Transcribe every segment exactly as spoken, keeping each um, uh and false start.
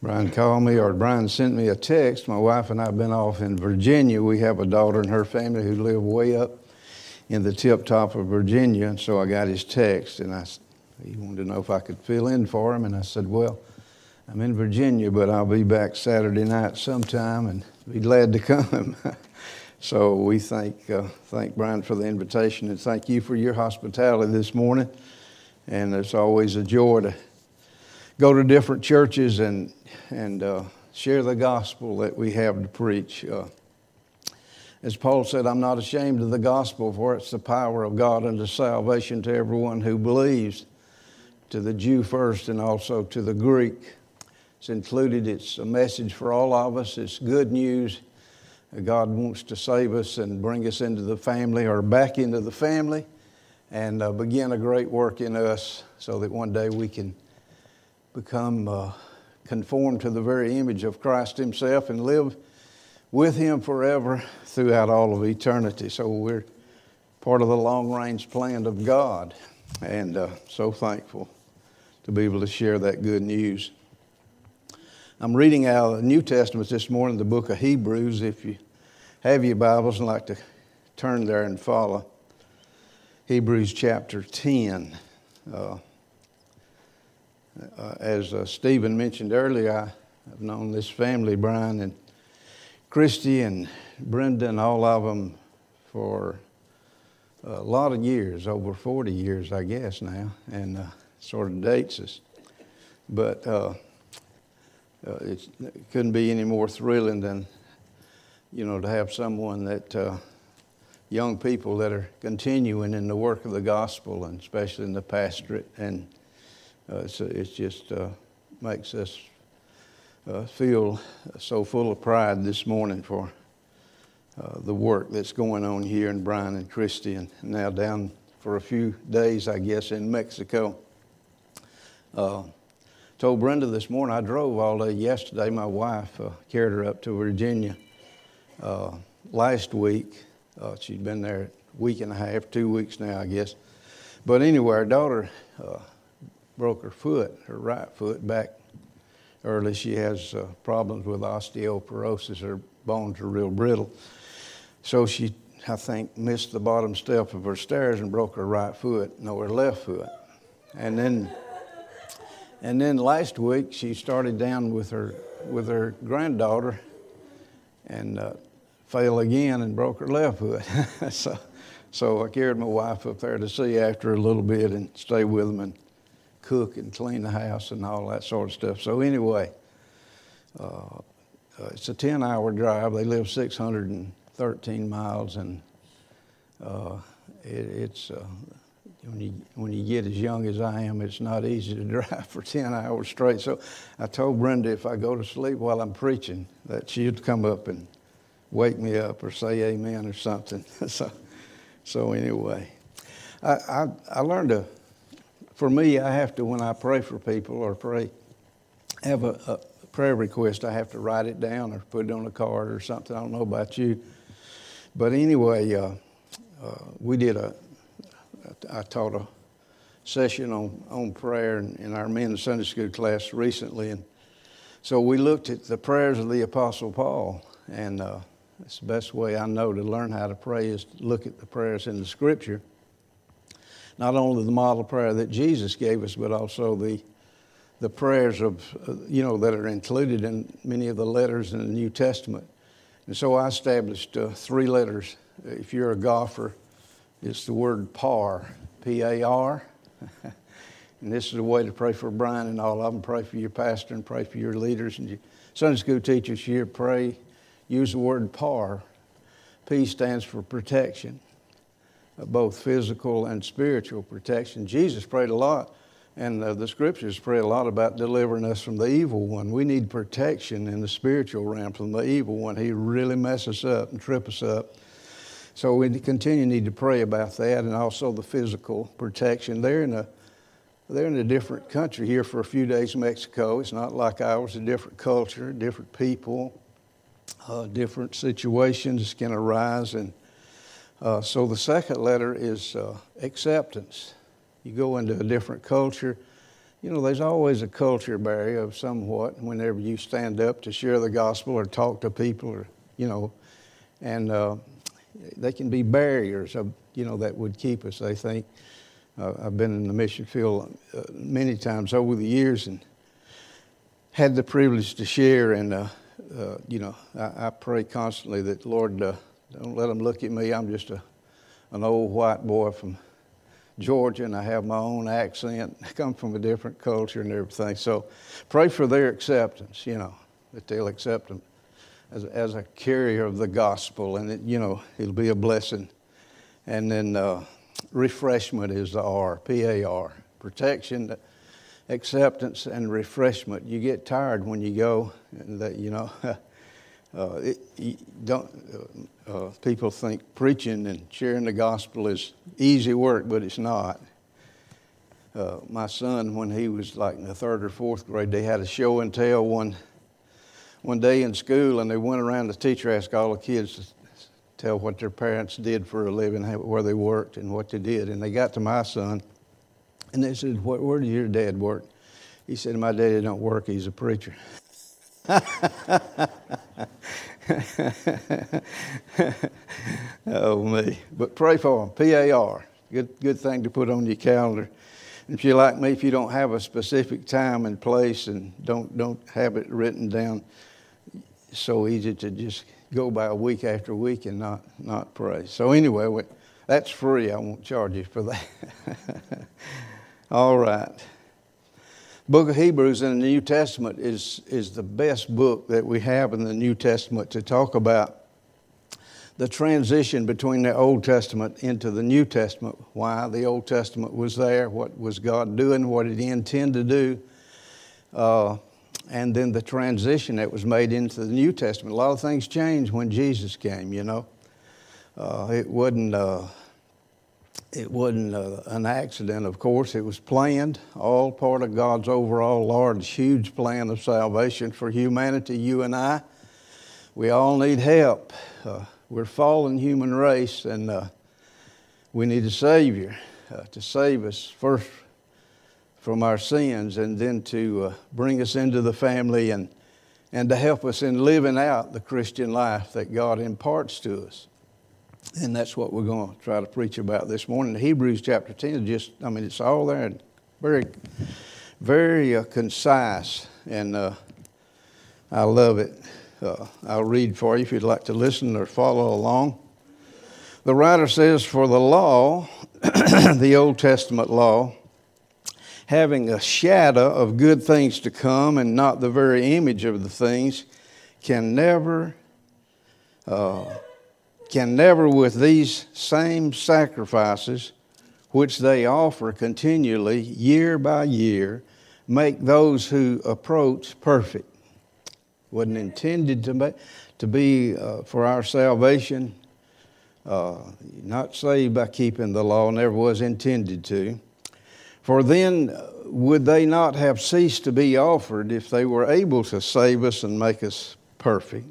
Brian called me, or Brian sent me a text. My wife and I have been off in Virginia. We have a daughter and her family who live way up in the tip top of Virginia, and so I got his text, and I, he wanted to know if I could fill in for him, and I said, well, I'm in Virginia, but I'll be back Saturday night sometime, and be glad to come. So we thank uh, thank Brian for the invitation, and thank you for your hospitality this morning. And it's always a joy to go to different churches and and uh, share the gospel that we have to preach. Uh, as Paul said, I'm not ashamed of the gospel, for it's the power of God unto salvation to everyone who believes, to the Jew first and also to the Greek. It's included. It's a message for all of us. It's good news. God wants to save us and bring us into the family, or back into the family, and uh, begin a great work in us so that one day we can become uh, conformed to the very image of Christ himself and live with him forever throughout all of eternity. So we're part of the long-range plan of God, and uh, so thankful to be able to share that good news. I'm reading out of the New Testament this morning, the book of Hebrews. If you have your Bibles and like to turn there and follow. Hebrews chapter ten. Uh, uh, as uh, Stephen mentioned earlier, I, I've known this family, Brian and Christy and Brenda and all of them, for a lot of years, over forty years, I guess now, and uh, sort of dates us. But uh, Uh, it's, it couldn't be any more thrilling than, you know, to have someone that, uh, young people that are continuing in the work of the gospel, and especially in the pastorate. And uh, it's, it's just uh, makes us uh, feel so full of pride this morning for uh, the work that's going on here in Brian and Christy, and now down for a few days, I guess, in Mexico. Uh, Told Brenda this morning, I drove all day yesterday. My wife uh, carried her up to Virginia uh, last week. Uh, she'd been there a week and a half, two weeks now, I guess. But anyway, our daughter uh, broke her foot, her right foot, back early. She has uh, problems with osteoporosis. Her bones are real brittle. So she, I think, missed the bottom step of her stairs and broke her right foot, no, her left foot. And then... And then last week she started down with her with her granddaughter and uh, fell again and broke her left foot. so, so I carried my wife up there to see after her a little bit and stay with them and cook and clean the house and all that sort of stuff. So anyway, uh, uh, it's a ten-hour drive. They live six hundred thirteen miles, and uh, it, it's. Uh, When you, when you get as young as I am, it's not easy to drive for ten hours straight. So I told Brenda if I go to sleep while I'm preaching, that she'd come up and wake me up or say amen or something. so so anyway, I, I, I learned to, for me, I have to, when I pray for people or pray, have a, a prayer request, I have to write it down or put it on a card or something. I don't know about you. But anyway, uh, uh, we did a, I taught a session on, on prayer in, in our men's Sunday school class recently, and so we looked at the prayers of the Apostle Paul, and uh, it's the best way I know to learn how to pray is to look at the prayers in the Scripture, not only the model prayer that Jesus gave us, but also the the prayers of uh, you know that are included in many of the letters in the New Testament, and so I established uh, three letters. If you're a golfer, it's the word par, P A R. And this is a way to pray for Brian and all of them. Pray for your pastor and pray for your leaders and your Sunday school teachers here. Pray, use the word par. P stands for protection, both physical and spiritual protection. Jesus prayed a lot, and uh, the scriptures pray a lot about delivering us from the evil one. We need protection in the spiritual realm from the evil one. He really messes us up and trip us up. So we continue need to pray about that, and also the physical protection. They're in a they're in a different country here for a few days in Mexico. It's not like ours, a different culture, different people, uh, different situations can arise. And uh, so the second letter is uh, acceptance. You go into a different culture, you know, there's always a culture barrier of somewhat whenever you stand up to share the gospel or talk to people, or, you know, and uh, they can be barriers, of, you know, that would keep us, I think. Uh, I've been in the mission field uh, many times over the years and had the privilege to share, and, uh, uh, you know, I, I pray constantly that, Lord, uh, don't let them look at me. I'm just a, an old white boy from Georgia, and I have my own accent. I come from a different culture and everything. So pray for their acceptance, you know, that they'll accept them as, as a carrier of the gospel, and, it, you know, it'll be a blessing. And then uh, refreshment is the R, P A R, protection, acceptance, and refreshment. You get tired when you go, and that, you know, uh, it, you don't. Uh, people think preaching and sharing the gospel is easy work, but it's not. Uh, my son, when he was like in the third or fourth grade, they had a show and tell one one day in school, and they went around. The teacher asked all the kids to tell what their parents did for a living, where they worked, and what they did. And they got to my son, and they said, "Where, where did your dad work?" He said, "My daddy don't work. He's a preacher." Oh, me. But pray for them. P A R. Good, good thing to put on your calendar. And if you're like me, if you don't have a specific time and place and don't don't have it written down, it's so easy to just go by a week after week and not, not pray. So anyway, we, that's free. I won't charge you for that. All right. Book of Hebrews in the New Testament is, is the best book that we have in the New Testament to talk about the transition between the Old Testament into the New Testament. Why the Old Testament was there, what was God doing, what did He intend to do, uh, and then the transition that was made into the New Testament. A lot of things changed when Jesus came, you know. Uh, it wasn't... Uh, It wasn't uh, an accident, of course. It was planned, all part of God's overall large, huge plan of salvation for humanity, you and I. We all need help. Uh, we're a fallen human race, and uh, we need a Savior uh, to save us first from our sins, and then to uh, bring us into the family, and, and to help us in living out the Christian life that God imparts to us. And that's what we're going to try to preach about this morning. Hebrews chapter ten is just, I mean, it's all there, and very, very uh, concise, and uh, I love it. Uh, I'll read for you if you'd like to listen or follow along. The writer says, "For the law," the Old Testament law, "having a shadow of good things to come and not the very image of the things, can never... Uh, can never with these same sacrifices, which they offer continually year by year, make those who approach perfect." Wasn't intended to be, to be uh, for our salvation, uh, not saved by keeping the law, never was intended to. "For then would they not have ceased to be offered if they were able to save us and make us perfect?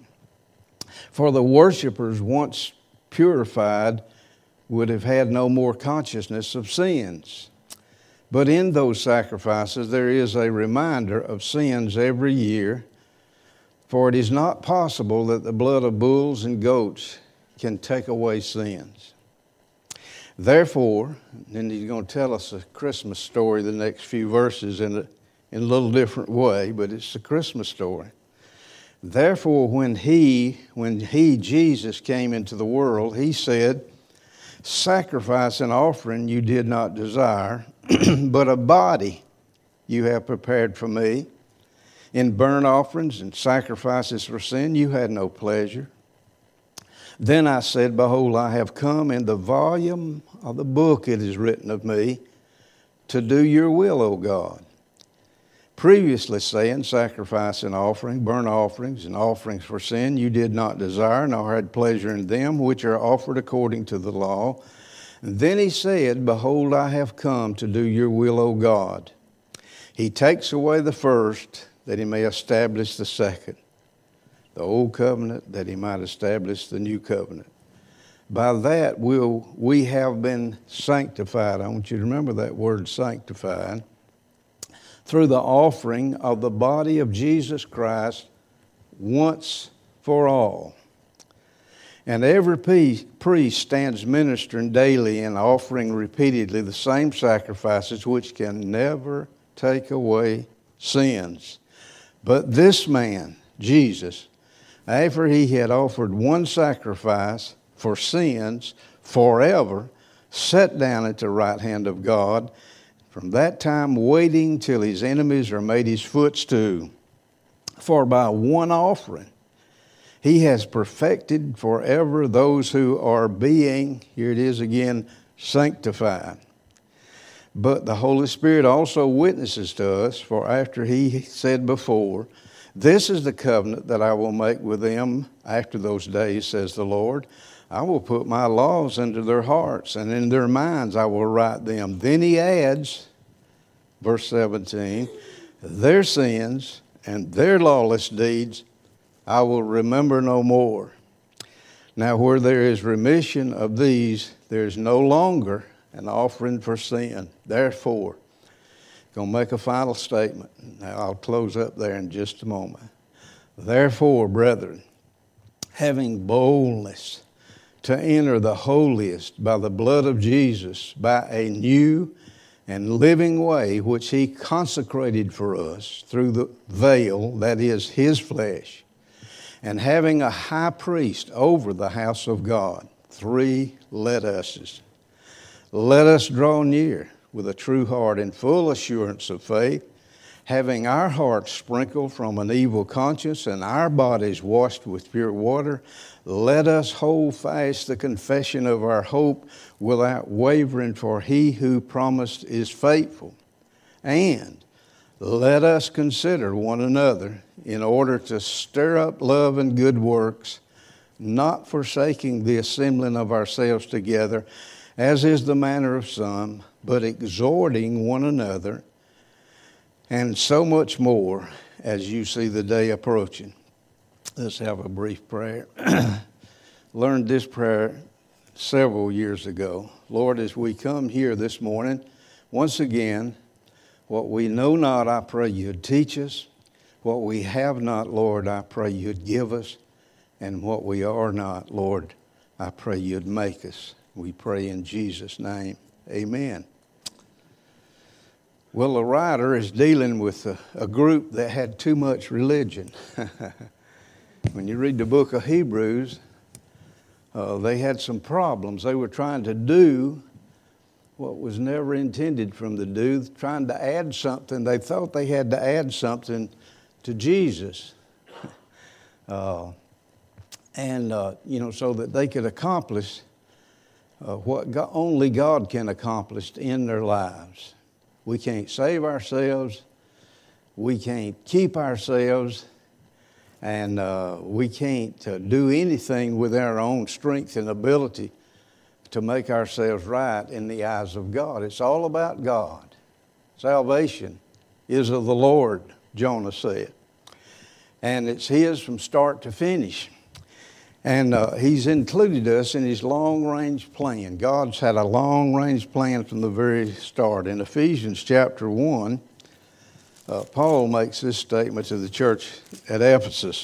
For the worshipers, once purified, would have had no more consciousness of sins. But in those sacrifices there is a reminder of sins every year. For it is not possible that the blood of bulls and goats can take away sins. Therefore," and he's going to tell us a Christmas story the next few verses in a, in a little different way, but it's a Christmas story. "Therefore, when he, when he, Jesus, came into the world, he said, 'Sacrifice and offering you did not desire, but a body you have prepared for me. In burnt offerings and sacrifices for sin you had no pleasure. Then I said, Behold, I have come. In the volume of the book it is written of me, to do your will, O God. Previously saying, sacrifice and offering, burnt offerings and offerings for sin, you did not desire, nor had pleasure in them, which are offered according to the law. And then he said, Behold, I have come to do your will, O God. He takes away the first, that he may establish the second, the old covenant, that he might establish the new covenant. By that will we have been sanctified. I want you to remember that word, sanctified, through the offering of the body of Jesus Christ once for all. And every priest stands ministering daily and offering repeatedly the same sacrifices which can never take away sins. But this man, Jesus, after he had offered one sacrifice for sins forever, sat down at the right hand of God, from that time waiting till his enemies are made his footstool. For by one offering he has perfected forever those who are being, here it is again, sanctified. But the Holy Spirit also witnesses to us, for after he said before, this is the covenant that I will make with them after those days, says the Lord. I will put my laws into their hearts, and in their minds I will write them. Then he adds, verse seventeen, their sins and their lawless deeds I will remember no more. Now where there is remission of these, there is no longer an offering for sin. Therefore, I'm going to make a final statement. Now I'll close up there in just a moment. Therefore, brethren, having boldness to enter the holiest by the blood of Jesus, by a new and living way which he consecrated for us through the veil, that is his flesh, and having a high priest over the house of God. Three let us's. Let us draw near with a true heart and full assurance of faith, having our hearts sprinkled from an evil conscience and our bodies washed with pure water. Let us hold fast the confession of our hope without wavering, for he who promised is faithful. And let us consider one another in order to stir up love and good works, not forsaking the assembling of ourselves together, as is the manner of some, but exhorting one another, and so much more as you see the day approaching. Let's have a brief prayer. Learned this prayer several years ago. Lord, as we come here this morning, once again, what we know not, I pray you'd teach us. What we have not, Lord, I pray you'd give us. And what we are not, Lord, I pray you'd make us. We pray in Jesus' name. Amen. Well, the writer is dealing with a, a group that had too much religion. When you read the book of Hebrews, uh, they had some problems. They were trying to do what was never intended from the do, trying to add something. They thought they had to add something to Jesus. uh, and, uh, you know, so that they could accomplish uh, what God, only God can accomplish in their lives. We can't save ourselves. We can't keep ourselves. And uh, we can't uh, do anything with our own strength and ability to make ourselves right in the eyes of God. It's all about God. Salvation is of the Lord, Jonah said. And it's his from start to finish. And uh, he's included us in his long-range plan. God's had a long-range plan from the very start. In Ephesians chapter one, uh, Paul makes this statement to the church at Ephesus.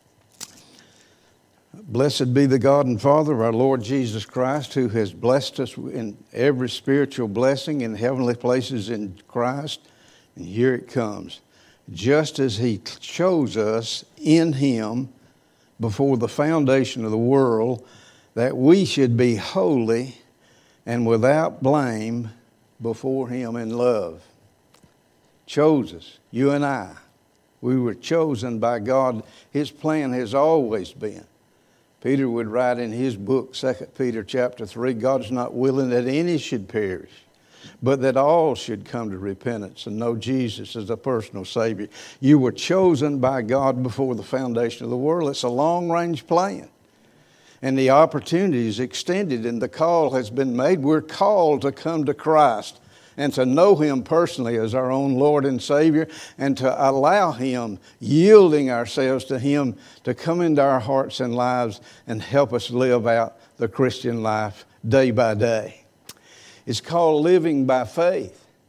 Blessed be the God and Father of our Lord Jesus Christ, who has blessed us in every spiritual blessing in heavenly places in Christ. And here it comes. Just as he chose us in him before the foundation of the world, that we should be holy and without blame before him in love. Chose us, you and I. We were chosen by God. His plan has always been. Peter would write in his book, Second Peter chapter three, God's not willing that any should perish, but that all should come to repentance and know Jesus as a personal Savior. You were chosen by God before the foundation of the world. It's a long-range plan. And the opportunity is extended and the call has been made. We're called to come to Christ and to know him personally as our own Lord and Savior, and to allow him, yielding ourselves to him, to come into our hearts and lives and help us live out the Christian life day by day. It's called living by faith.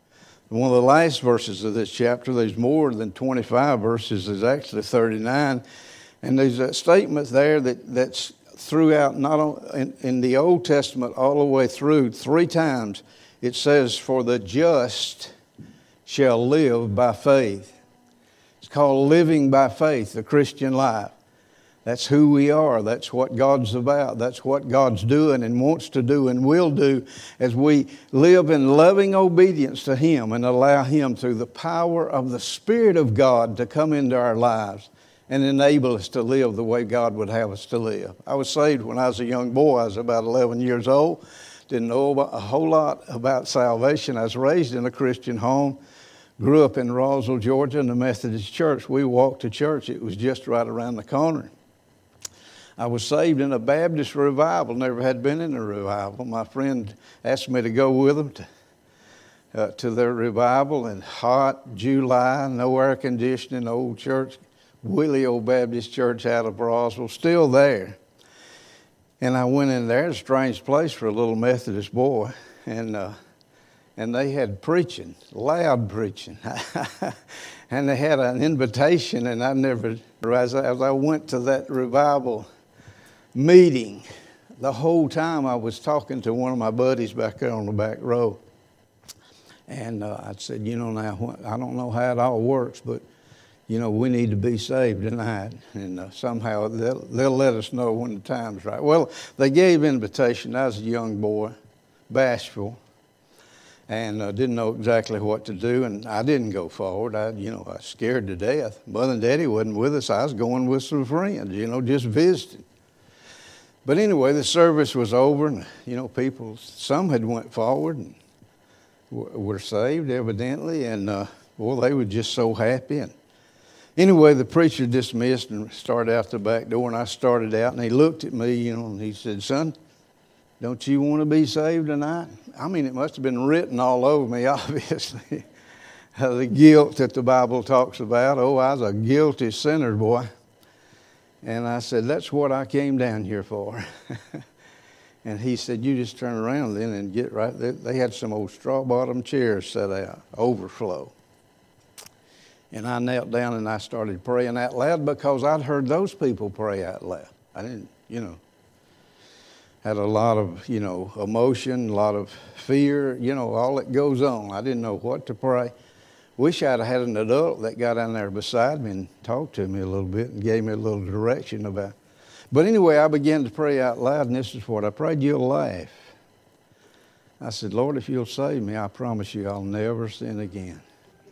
One of the last verses of this chapter, there's more than twenty-five verses, there's actually thirty-nine. And there's a statement there that, that's throughout, not on, in, in the Old Testament all the way through, three times. It says, for the just shall live by faith. It's called living by faith, the Christian life. That's who we are. That's what God's about. That's what God's doing and wants to do and will do as we live in loving obedience to Him and allow Him through the power of the Spirit of God to come into our lives and enable us to live the way God would have us to live. I was saved when I was a young boy. I was about eleven years old. Didn't know a whole lot about salvation. I was raised in a Christian home. Grew up in Roswell, Georgia, in the Methodist church. We walked to church. It was just right around the corner. I was saved in a Baptist revival. Never had been in a revival. My friend asked me to go with them to, uh, to their revival in hot July, no air conditioning, old church, Willie Old Baptist Church out of Roswell, still there. And I went in there, a strange place for a little Methodist boy, and uh, and they had preaching, loud preaching. And they had an invitation, and I never, as I, as I went to that revival meeting, the whole time I was talking to one of my buddies back there on the back row. And uh, I said, you know, now, I don't know how it all works, but, you know, we need to be saved tonight. And uh, somehow they'll, they'll let us know when the time's right. Well, they gave invitation. I was a young boy, bashful, and uh, didn't know exactly what to do. And I didn't go forward. I, you know, I was scared to death. Mother and Daddy wasn't with us. I was going with some friends, you know, just visiting. But anyway, the service was over, and, you know, people, some had went forward and w- were saved, evidently, and, uh, well, they were just so happy. And anyway, the preacher dismissed and started out the back door, and I started out, and he looked at me, you know, and he said, son, don't you want to be saved tonight? I mean, it must have been written all over me, obviously. The guilt that the Bible talks about. Oh, I was a guilty sinner, boy. And I said, that's what I came down here for. And he said, you just turn around then and get right there. They had some old straw-bottom chairs set out, overflow. And I knelt down and I started praying out loud because I'd heard those people pray out loud. I didn't, you know, had a lot of, you know, emotion, a lot of fear, you know, all that goes on. I didn't know what to pray. Wish I'd had an adult that got down there beside me and talked to me a little bit and gave me a little direction about it. But anyway, I began to pray out loud, and this is what I prayed. You'll laugh. I said, Lord, if you'll save me, I promise you I'll never sin again.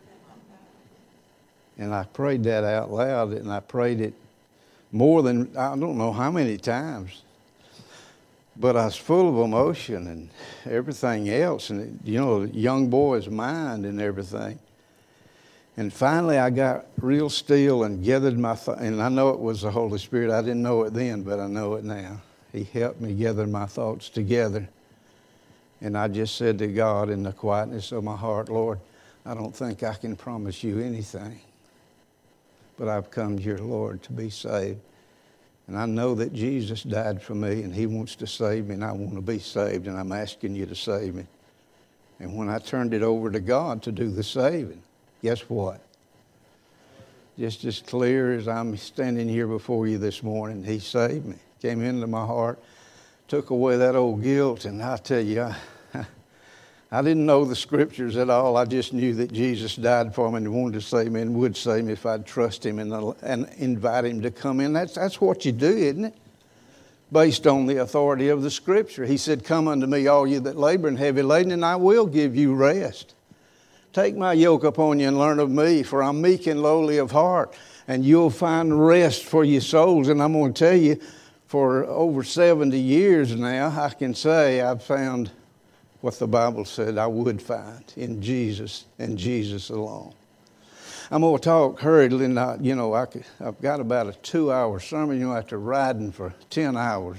And I prayed that out loud, and I prayed it more than, I don't know how many times. But I was full of emotion and everything else, and, you know, a young boy's mind and everything. And finally, I got real still and gathered my thoughts. And I know it was the Holy Spirit. I didn't know it then, but I know it now. He helped me gather my thoughts together. And I just said to God in the quietness of my heart, Lord, I don't think I can promise you anything. But I've come here, Lord, to be saved. And I know that Jesus died for me, and He wants to save me, and I want to be saved, and I'm asking you to save me. And when I turned it over to God to do the saving, guess what? Just as clear as I'm standing here before you this morning, He saved me. Came into my heart, took away that old guilt, and I tell you, I, I didn't know the Scriptures at all. I just knew that Jesus died for me and wanted to save me and would save me if I'd trust Him and, and invite Him to come in. That's, that's what you do, isn't it? Based on the authority of the Scripture. He said, come unto me, all you that labor and heavy laden, and I will give you rest. Take my yoke upon you and learn of me, for I'm meek and lowly of heart, and you'll find rest for your souls. And I'm going to tell you, for over seventy years now, I can say I've found what the Bible said I would find in Jesus and Jesus alone. I'm going to talk hurriedly. Not, you know, I could, I've got about a two-hour sermon. You know, after riding for ten hours,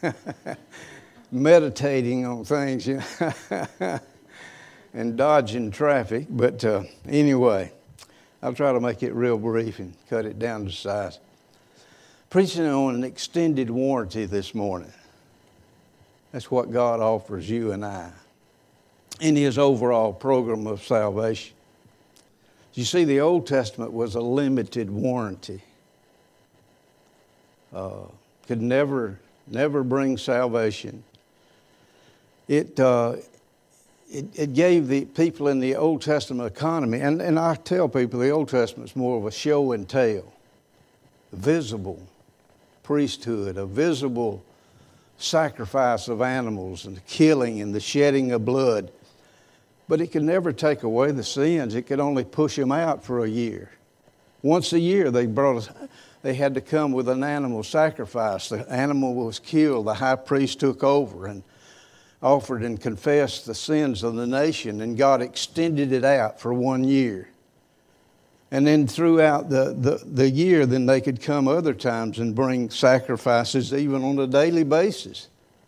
meditating on things, you know, and dodging traffic. But uh, anyway, I'll try to make it real brief and cut it down to size. Preaching on an extended warranty this morning. That's what God offers you and I. in His overall program of salvation. You see, the Old Testament was a limited warranty. Uh, could never, never bring salvation. It, uh, it it gave the people in the Old Testament economy, and, and I tell people the Old Testament is more of a show and tell, visible priesthood, a visible sacrifice of animals and the killing and the shedding of blood. But it could never take away the sins. It could only push them out for a year. Once a year they brought us, they had to come with an animal sacrifice. The animal was killed. The high priest took over and offered and confessed the sins of the nation, and God extended it out for one year. And then throughout the, the, the year, then they could come other times and bring sacrifices even on a daily basis.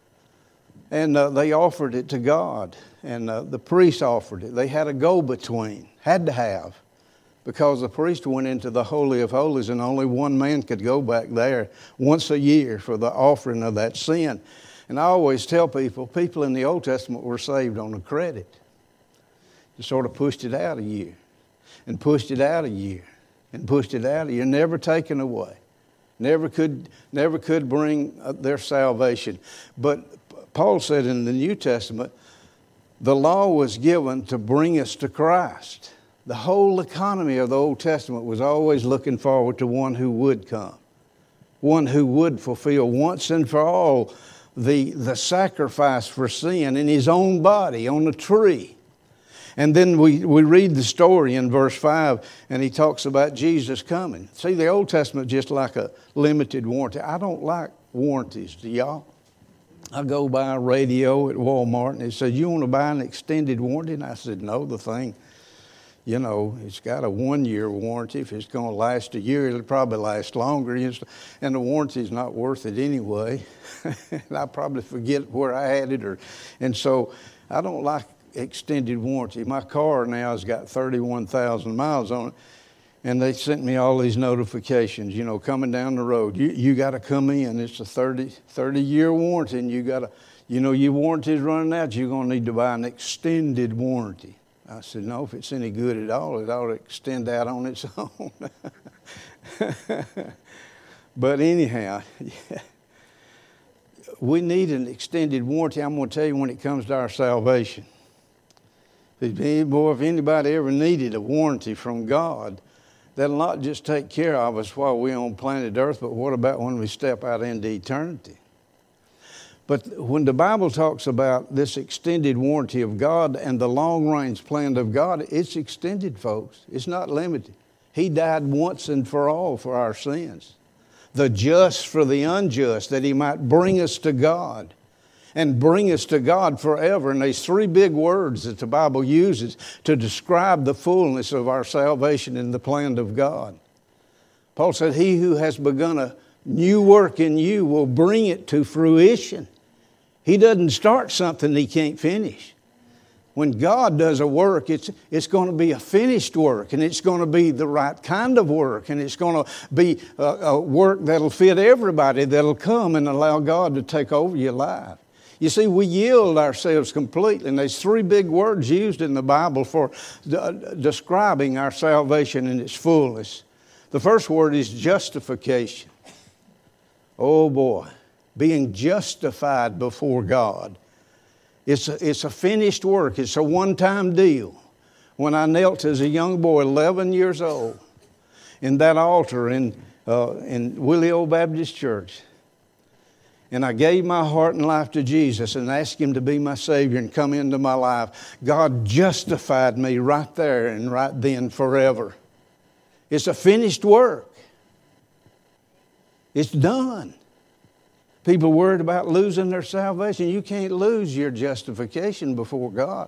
And uh, they offered it to God, and uh, the priest offered it. They had a go-between, had to have, because the priest went into the Holy of Holies, and only one man could go back there once a year for the offering of that sin. And I always tell people, people in the Old Testament were saved on a credit. You sort of pushed it out a year, and pushed it out a year, and pushed it out a year, never taken away. Never could, never could bring their salvation. But Paul said in the New Testament, the law was given to bring us to Christ. The whole economy of the Old Testament was always looking forward to one who would come, one who would fulfill once and for all the, the sacrifice for sin in His own body on a tree. And then we, we read the story in verse five, and he talks about Jesus coming. See, the Old Testament is just like a limited warranty. I don't like warranties, do y'all? I go by a radio at Walmart, and it said, you want to buy an extended warranty? And I said, no, the thing, you know, it's got a one-year warranty. If it's going to last a year, it'll probably last longer. And the warranty's not worth it anyway. And I probably forget where I had it. or, And so I don't like extended warranty. My car now has got thirty-one thousand miles on it. And they sent me all these notifications, you know, coming down the road. You you got to come in. It's a thirty, thirty-year warranty, and you got to, you know, your warranty's running out. You're going to need to buy an extended warranty. I said, no, if it's any good at all, it ought to extend out on its own. But anyhow, yeah, we need an extended warranty. I'm going to tell you when it comes to our salvation. Boy, if anybody ever needed a warranty from God, that'll not just take care of us while we're on planet Earth, but what about when we step out into eternity? But when the Bible talks about this extended warranty of God and the long-range plan of God, it's extended, folks. It's not limited. He died once and for all for our sins. The just for the unjust, that He might bring us to God and bring us to God forever. And there's three big words that the Bible uses to describe the fullness of our salvation in the plan of God. Paul said, He who has begun a new work in you will bring it to fruition. He doesn't start something He can't finish. When God does a work, it's, it's going to be a finished work, and it's going to be the right kind of work, and it's going to be a, a work that'll fit everybody, that'll come and allow God to take over your life. You see, we yield ourselves completely, and there's three big words used in the Bible for de- describing our salvation in its fullness. The first word is justification. Oh boy, being justified before God. It's a, it's a finished work. It's a one-time deal. When I knelt as a young boy, eleven years old, in that altar in, uh, in Willie Old Baptist Church, and I gave my heart and life to Jesus and asked Him to be my Savior and come into my life, God justified me right there and right then forever. It's a finished work. It's done. People worried about losing their salvation. You can't lose your justification before God.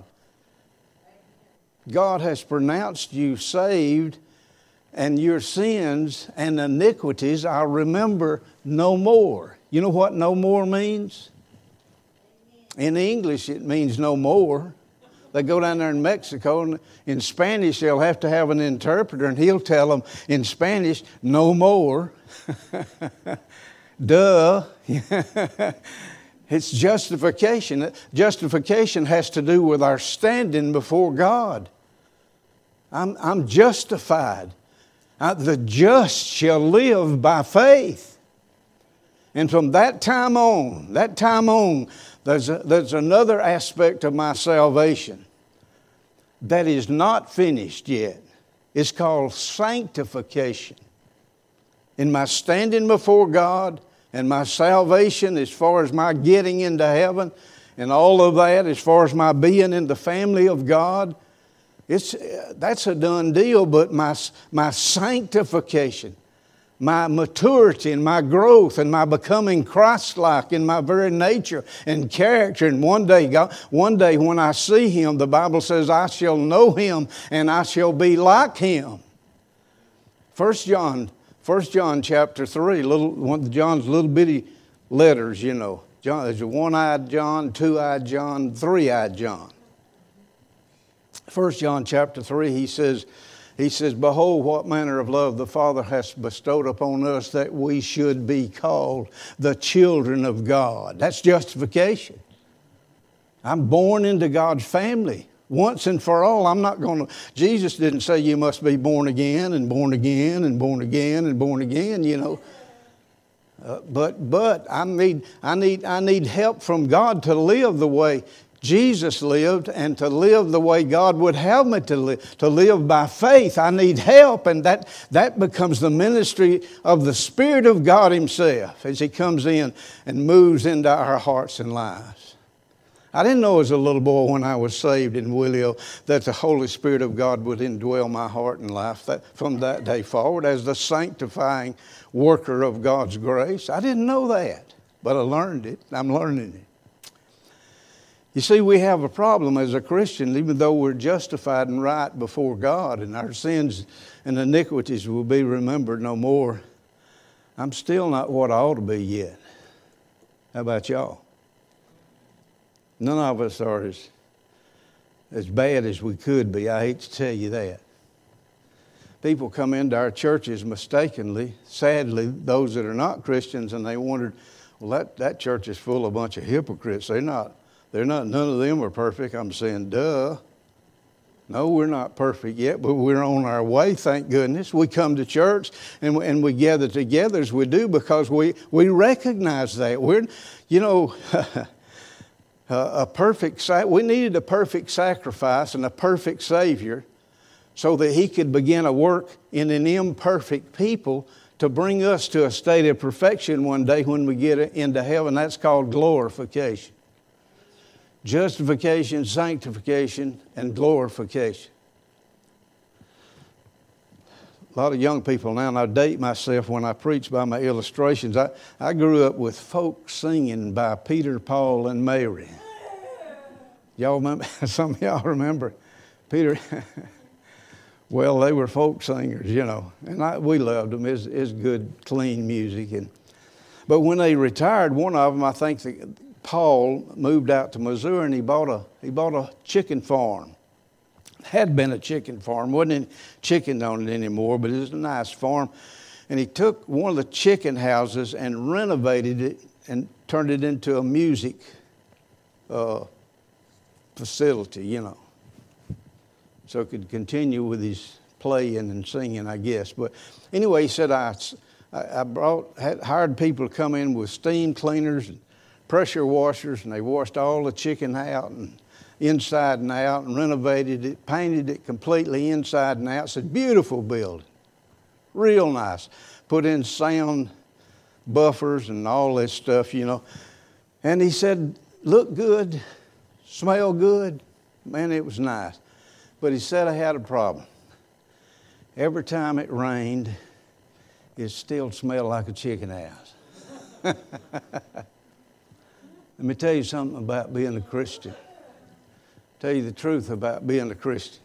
God has pronounced you saved, and your sins and iniquities I'll remember no more. You know what no more means? In English, it means no more. They go down there in Mexico, and in Spanish, they'll have to have an interpreter, and he'll tell them in Spanish, no more. Duh. It's justification. Justification has to do with our standing before God. I'm, I'm justified. Uh, the just shall live by faith. And from that time on, that time on, there's, a, there's another aspect of my salvation that is not finished yet. It's called sanctification. In my standing before God and my salvation, as far as my getting into heaven and all of that, as far as my being in the family of God, it's, that's a done deal. But my, my sanctification, my maturity and my growth and my becoming Christ-like in my very nature and character. And one day, God, one day when I see Him, the Bible says, I shall know Him and I shall be like Him. First John, First John chapter three, little, one of John's little bitty letters, you know. John, there's a one-eyed John, two-eyed John, three-eyed John. First John chapter three, he says, He says, behold, what manner of love the Father has bestowed upon us that we should be called the children of God. That's justification. I'm born into God's family once and for all. I'm not going to, Jesus didn't say you must be born again and born again and born again and born again, you know. Uh, but but I need I need I need help from God to live the way Jesus lived and to live the way God would have me to live, to live by faith. I need help, and that, that becomes the ministry of the Spirit of God Himself as He comes in and moves into our hearts and lives. I didn't know as a little boy when I was saved in Willio that the Holy Spirit of God would indwell my heart and life that, from that day forward as the sanctifying worker of God's grace. I didn't know that, but I learned it. I'm learning it. You see, we have a problem as a Christian, even though we're justified and right before God and our sins and iniquities will be remembered no more. I'm still not what I ought to be yet. How about y'all? None of us are as, as bad as we could be. I hate to tell you that. People come into our churches mistakenly, sadly, those that are not Christians, and they wondered, well, that, that church is full of a bunch of hypocrites. They're not. They're not, none of them are perfect. I'm saying, duh. No, we're not perfect yet, but we're on our way, thank goodness. We come to church and we, and we gather together as we do because we, we recognize that. We're, you know, a perfect, we needed a perfect sacrifice and a perfect Savior so that He could begin a work in an imperfect people to bring us to a state of perfection one day when we get into heaven. That's called glorification. Justification, sanctification, and glorification. A lot of young people now, and I date myself when I preach by my illustrations. I, I grew up with folk singing by Peter, Paul, and Mary. Y'all remember? Some of y'all remember Peter? Well, they were folk singers, you know, and I, we loved them. It's, it's good, clean music. And but when they retired, one of them, I think, the, Paul moved out to Missouri and he bought a he bought a chicken farm. It had been a chicken farm, wasn't any chicken on it anymore, but it was a nice farm. And he took one of the chicken houses and renovated it and turned it into a music uh, facility, you know, so it could continue with his playing and singing, I guess. But anyway, he said I I brought had hired people to come in with steam cleaners and pressure washers, and they washed all the chicken out and inside and out and renovated it, painted it completely inside and out. It's a beautiful building, real nice. Put in sound buffers and all this stuff, you know. And he said, look good, smell good. Man, it was nice. But he said I had a problem. Every time it rained, it still smelled like a chicken house. Let me tell you something about being a Christian. Tell you the truth about being a Christian.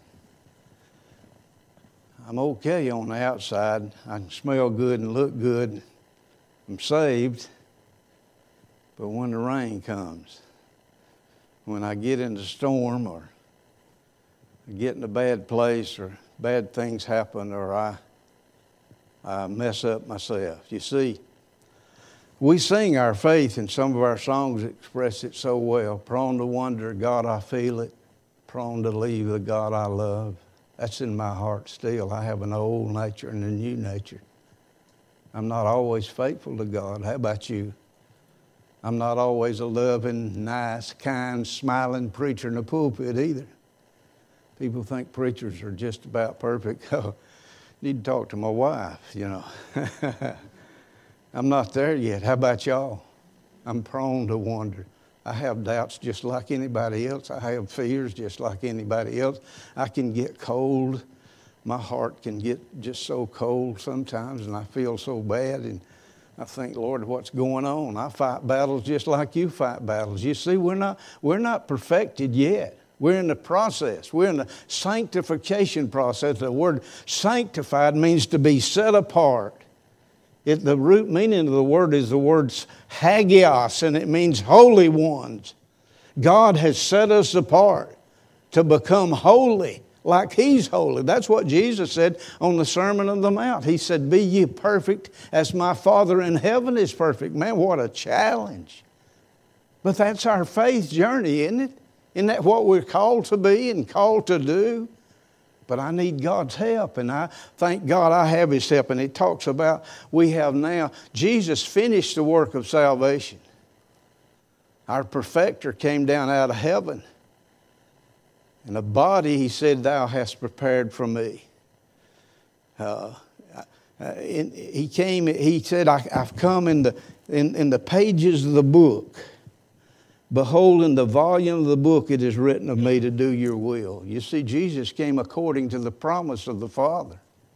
I'm okay on the outside. I can smell good and look good. I'm saved. But when the rain comes, when I get in the storm or I get in a bad place or bad things happen or I, I mess up myself. You see, We sing our faith, and some of our songs express it so well. Prone to wonder, God, I feel it. Prone to leave the God I love. That's in my heart still. I have an old nature and a new nature. I'm not always faithful to God. How about you? I'm not always a loving, nice, kind, smiling preacher in the pulpit either. People think preachers are just about perfect. Oh, need to talk to my wife, you know. I'm not there yet. How about y'all? I'm prone to wonder. I have doubts just like anybody else. I have fears just like anybody else. I can get cold. My heart can get just so cold sometimes, and I feel so bad. And I think, Lord, what's going on? I fight battles just like you fight battles. You see, we're not, we're not perfected yet. We're in the process. We're in the sanctification process. The word sanctified means to be set apart. It, the root meaning of the word is the word hagios, and it means holy ones. God has set us apart to become holy like He's holy. That's what Jesus said on the Sermon on the Mount. He said, be ye perfect as my Father in heaven is perfect. Man, what a challenge. But that's our faith journey, isn't it? Isn't that what we're called to be and called to do? But I need God's help, and I thank God I have His help. And it talks about we have now, Jesus finished the work of salvation. Our perfecter came down out of heaven. And a body, He said, thou hast prepared for me. Uh, uh, in, he came, He said, I, I've come in the, in, in the pages of the book. Behold, in the volume of the book it is written of me to do your will. You see, Jesus came according to the promise of the Father.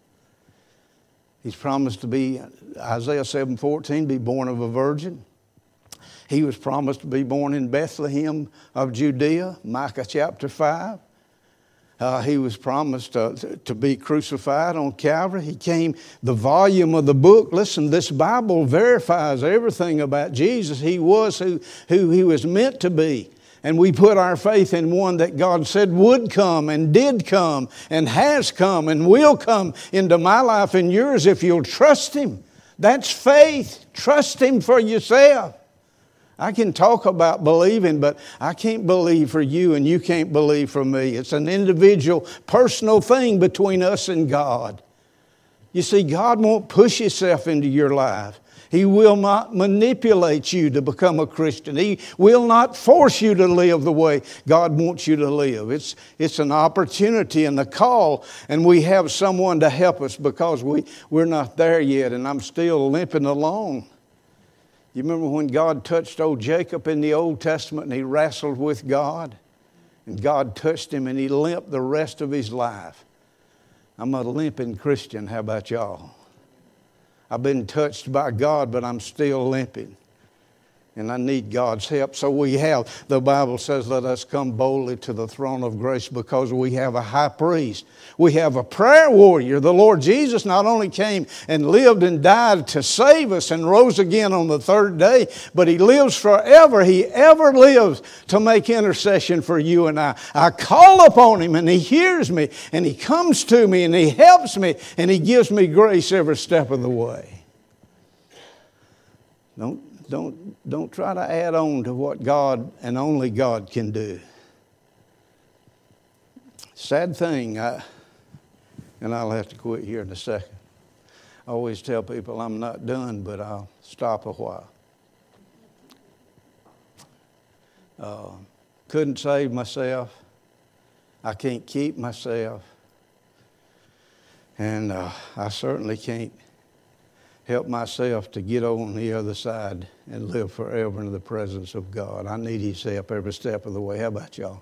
He's promised to be, Isaiah seven fourteen, be born of a virgin. He was promised to be born in Bethlehem of Judea, Micah chapter five. Uh, he was promised uh, to be crucified on Calvary. He came, the volume of the book. Listen, this Bible verifies everything about Jesus. He was who, who He was meant to be. And we put our faith in one that God said would come and did come and has come and will come into my life and yours if you'll trust Him. That's faith. Trust Him for yourself. I can talk about believing, but I can't believe for you and you can't believe for me. It's an individual, personal thing between us and God. You see, God won't push Himself into your life. He will not manipulate you to become a Christian. He will not force you to live the way God wants you to live. It's, it's an opportunity and a call, and we have someone to help us because we, we're not there yet, and I'm still limping along. You remember when God touched old Jacob in the Old Testament and he wrestled with God? And God touched him and he limped the rest of his life. I'm a limping Christian. How about y'all? I've been touched by God, but I'm still limping. And I need God's help. So we have, the Bible says, let us come boldly to the throne of grace because we have a high priest. We have a prayer warrior. The Lord Jesus not only came and lived and died to save us and rose again on the third day, but He lives forever. He ever lives to make intercession for you and I. I call upon Him and He hears me and He comes to me and He helps me and He gives me grace every step of the way. Don't Don't, don't try to add on to what God and only God can do. Sad thing, I, and I'll have to quit here in a second. I always tell people I'm not done, but I'll stop a while. Uh, couldn't save myself. I can't keep myself. And uh, I certainly can't help myself to get on the other side and live forever in the presence of God. I need His help every step of the way. How about y'all?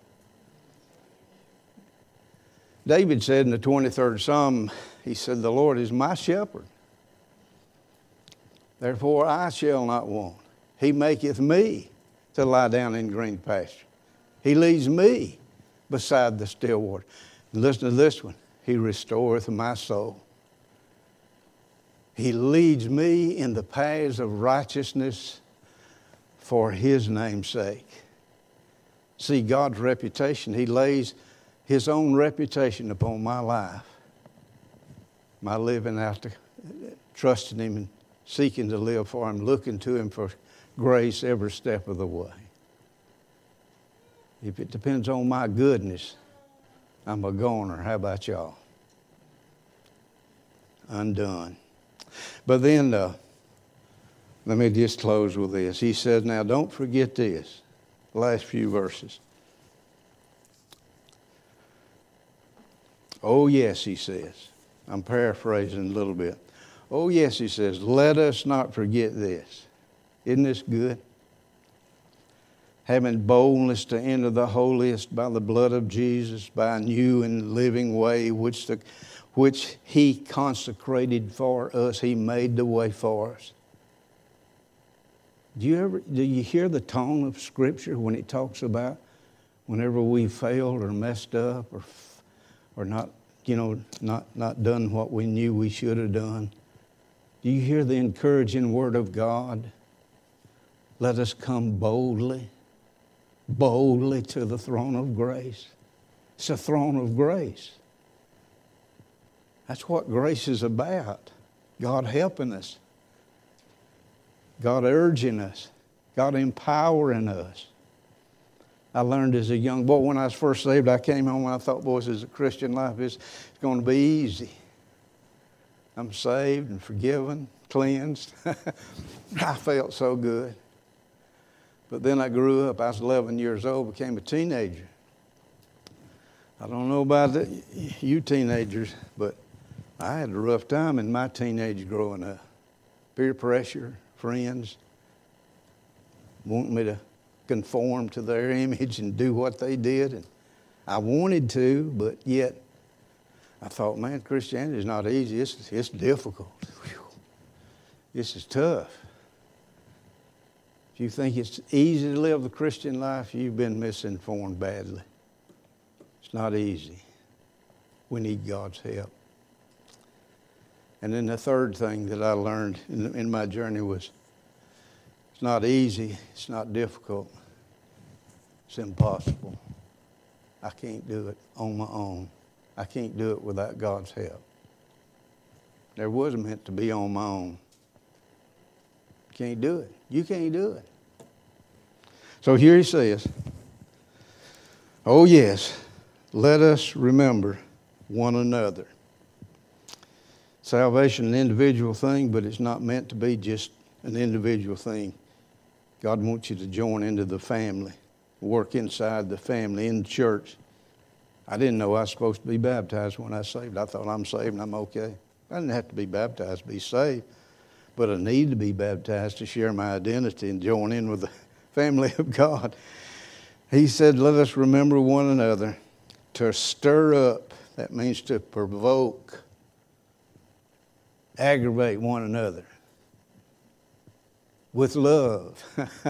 David said in the twenty-third Psalm, he said, the Lord is my shepherd. Therefore I shall not want. He maketh me to lie down in green pasture. He leads me beside the still water. And listen to this one. He restoreth my soul. He leads me in the paths of righteousness for His name's sake. See, God's reputation, He lays His own reputation upon my life. My living out to trusting Him and seeking to live for Him, looking to Him for grace every step of the way. If it depends on my goodness, I'm a goner. How about y'all? Undone. But then, uh, let me just close with this. He says, now don't forget this. Last few verses. Oh, yes, he says. I'm paraphrasing a little bit. Oh, yes, he says, let us not forget this. Isn't this good? Having boldness to enter the holiest by the blood of Jesus, by a new and living way, which, the, which He consecrated for us. He made the way for us. Do you ever, do you hear the tone of Scripture when it talks about whenever we failed or messed up or or not, you know, not, not done what we knew we should have done? Do you hear the encouraging Word of God? Let us come boldly, boldly to the throne of grace. It's a throne of grace. That's what grace is about. God helping us. God urging us. God empowering us. I learned as a young boy, when I was first saved, I came home and I thought, boys, as a Christian life, it's, it's going to be easy. I'm saved and forgiven, cleansed. I felt so good. But then I grew up. I was eleven years old, became a teenager. I don't know about the, you teenagers, but I had a rough time in my teenage growing up. Peer pressure, friends wanting me to conform to their image and do what they did. And I wanted to, but yet I thought, man, Christianity is not easy. It's, it's difficult. Whew. This is tough. If you think it's easy to live the Christian life, you've been misinformed badly. It's not easy. We need God's help. And then the third thing that I learned in, in my journey was, it's not easy, it's not difficult, it's impossible. I can't do it on my own. I can't do it without God's help. There wasn't meant to be on my own. Can't do it. You can't do it. So here he says, oh yes, let us remember one another. Salvation is an individual thing, but it's not meant to be just an individual thing. God wants you to join into the family, work inside the family, in the church. I didn't know I was supposed to be baptized when I was saved. I thought I'm saved and I'm okay. I didn't have to be baptized to be saved, but I need to be baptized to share my identity and join in with the family of God. He said, let us remember one another, to stir up. That means to provoke, aggravate one another with love.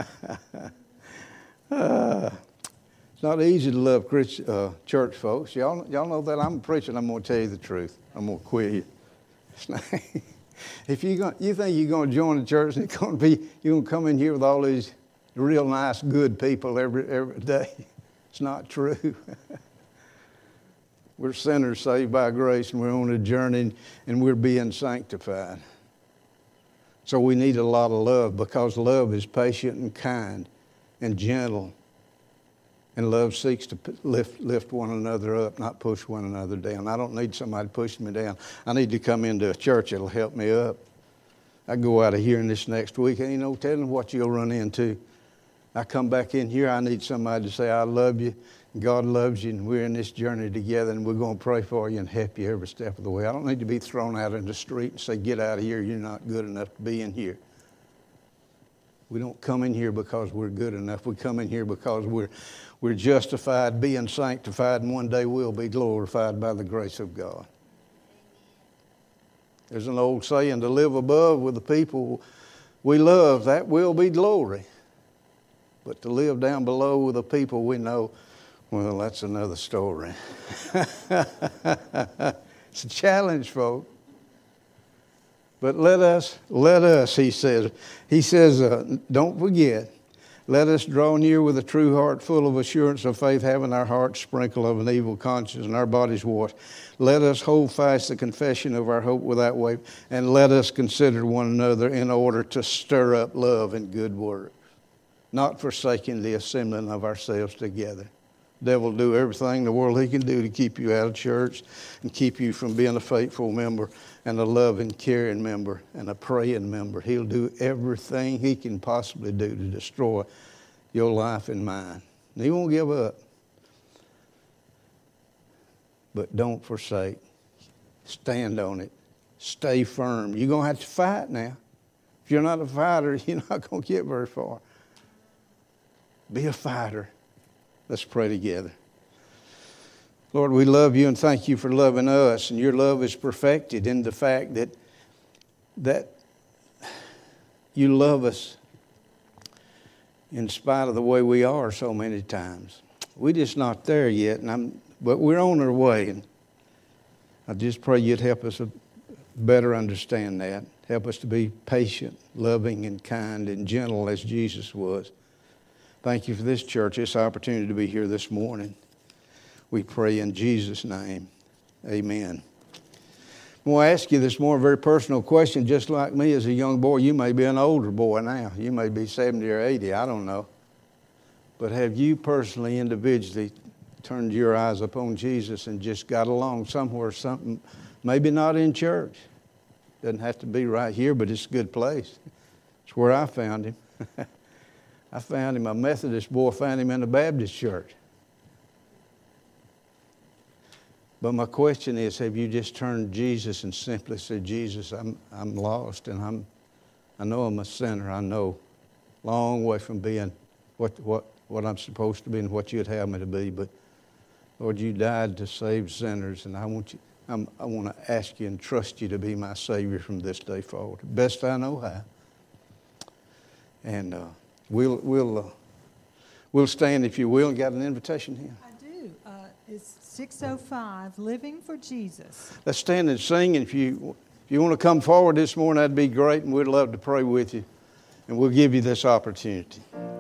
uh, it's not easy to love Christ, uh, church folks. Y'all, y'all know that I'm preaching. I'm going to tell you the truth. I'm going to quit you. If you going, you think you're going to join the church and it's going to be, you're going to come in here with all these real nice, good people every every day, it's not true. We're sinners saved by grace, and we're on a journey, and we're being sanctified. So we need a lot of love, because love is patient and kind and gentle. And love seeks to lift, lift one another up, not push one another down. I don't need somebody pushing me down. I need to come into a church that'll help me up. I go out of here in this next week, ain't no telling what you'll run into. I come back in here, I need somebody to say, I love you, God loves you, and we're in this journey together, and we're going to pray for you and help you every step of the way. I don't need to be thrown out in the street and say, get out of here, you're not good enough to be in here. We don't come in here because we're good enough. We come in here because we're, we're justified, being sanctified, and one day we'll be glorified by the grace of God. There's an old saying, to live above with the people we love, that will be glory. But to live down below with the people we know, well, that's another story. It's a challenge, folks. But let us, let us, he says, he says, uh, don't forget, Let us draw near with a true heart, full of assurance of faith, having our hearts sprinkled of an evil conscience and our bodies washed. Let us hold fast the confession of our hope without wavering, and let us consider one another in order to stir up love and good works, not forsaking the assembling of ourselves together. The devil will do everything in the world he can do to keep you out of church and keep you from being a faithful member and a loving, caring member and a praying member. He'll do everything he can possibly do to destroy your life and mine. And he won't give up. But don't forsake. Stand on it. Stay firm. You're going to have to fight now. If you're not a fighter, you're not going to get very far. Be a fighter. Let's pray together. Lord, we love you and thank you for loving us. And your love is perfected in the fact that, that you love us in spite of the way we are so many times. We're just not there yet, and I'm, but we're on our way. And I just pray you'd help us better understand that. Help us to be patient, loving, and kind, and gentle as Jesus was. Thank you for this church, this opportunity to be here this morning. We pray in Jesus' name. Amen. I want to ask you this more very personal question. Just like me as a young boy, you may be an older boy now. You may be seventy or eighty, I don't know. But have you personally, individually, turned your eyes upon Jesus and just got along somewhere, something, maybe not in church. Doesn't have to be right here, but it's a good place. It's where I found him. I found him, a Methodist boy found him in a Baptist church. But my question is, have you just turned to Jesus and simply said, Jesus, I'm I'm lost and I'm I know I'm a sinner. I know. Long way from being what what what I'm supposed to be and what you'd have me to be. But Lord, you died to save sinners, and I want you I'm, I want to ask you and trust you to be my Savior from this day forward. Best I know how. And uh, we'll we'll uh, we'll stand if you will. Got an invitation here? I do. Uh, it's six oh five, Living for Jesus. Let's stand and sing. And if you if you want to come forward this morning, that'd be great, and we'd love to pray with you. And we'll give you this opportunity.